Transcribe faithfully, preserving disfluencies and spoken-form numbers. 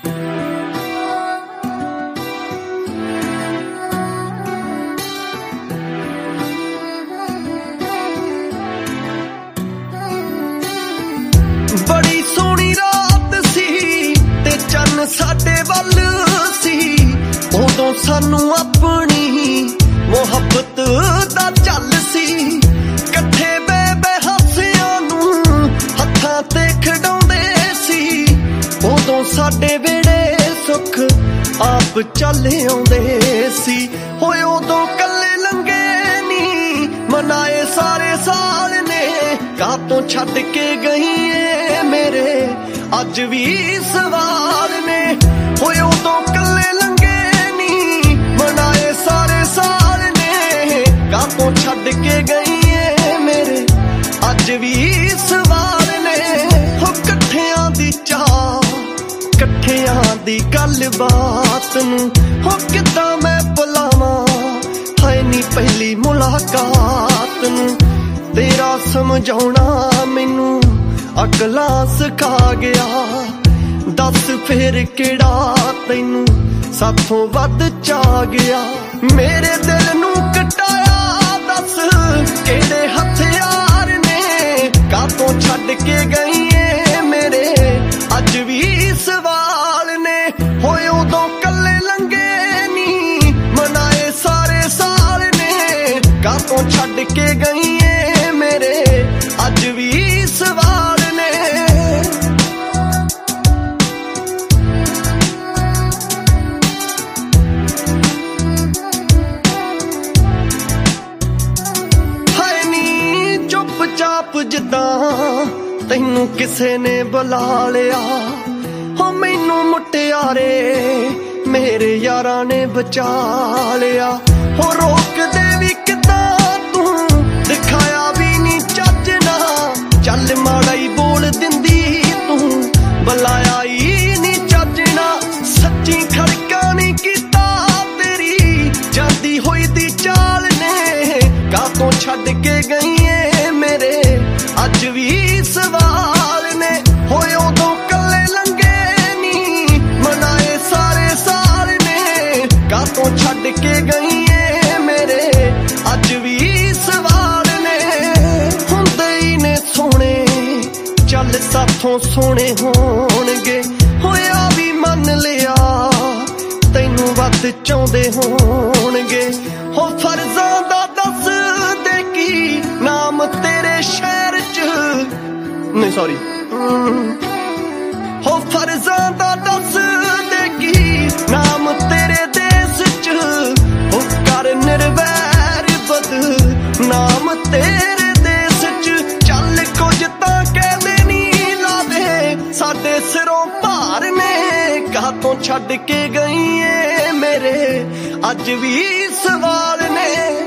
बड़ी सोहनी रात सी ते चन्न साडे वल सी, उदों सानू अपनी मुहब्बत दा चल सी। कट्ठे बह बह हासियां नू हत्थां ते खिडाउंदे सी, उदों साडे वेड़े सुख आप चले आउंदे सी। होए उदों कल्ले लंघे नी मनाए सारे साल ने, कातों छड्ड के गई ए मेरे अज भी सवाल ने। होए उदों कल्ले लंघे नी मनाए सारे साल ने, कातों छड्ड के गई ए मेरे अज भी सवाल ने। हो कट्ठियां दी चाह कट्ठियां दी गल बात नू, हो किद्दां मैं भुलावां हाय नी पहली मुलाकात नू। तेरा समझाउणा मैनू अकलां सिखा गया, दस फिर किहड़ा तैनू साथों वध चा गया। मेरे दिल नू कटाया दस किहड़े हथियार ने, कातों छड्ड के गई ए मेरे अज भी सवाल ने। होए उदों कल्ले लंघे नी मनाए सारे साल ने, कातों छड्ड के गई ए मेरे अज भी सवाल ने। हाय नी चुपचाप जिद्दां तैनू किसे ने बुला लिया, हो मैनू मुटियारे मेरे यारां ने बचा लिया। हो रोक दे भी किद्दां तू दिखाया भी नी चज ना, चल माड़ा ही बोल दिंदी तू बुलाया ही नी चज ना। सच्ची खड़का नी कीता तेरी जांदी होई दी चाल ने, कातों छड्ड के गई ए मेरे अज भी सवाल ने। होए उदों कल्ले लंघे नी मनाए सारे साल ने, कातों छड्ड के गई ए मेरे अज भी सवाल ने। हुंदे ही ने सोहणे चल साथों सोहणे होणगे, होया भी मन लिया तैनू वध चाहुंदे होणगे। हो फर्जां दा दस दे की नाम तेरे शहर च, नहीं सॉरी हो फर्जां दा दस दे की नाम तेरे देश च, हो कर निर्वैर बद नाम तेरे देश च। चल कुछ तां कहदे नी ला दे साडे सिरों भार ने, कातों छड्ड के गई ए मेरे अज भी सवाल ने।